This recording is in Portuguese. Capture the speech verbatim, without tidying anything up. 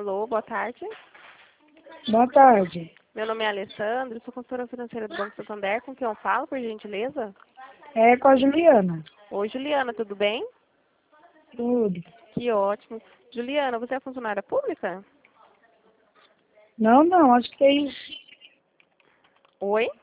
Alô, boa tarde. Boa tarde. Meu nome é Alessandra, sou consultora financeira do Banco Santander. Com quem eu falo, por gentileza? É com a Juliana. Oi, Juliana, tudo bem? Tudo. Que ótimo. Juliana, você é funcionária pública? Não, não, acho que é isso. Oi?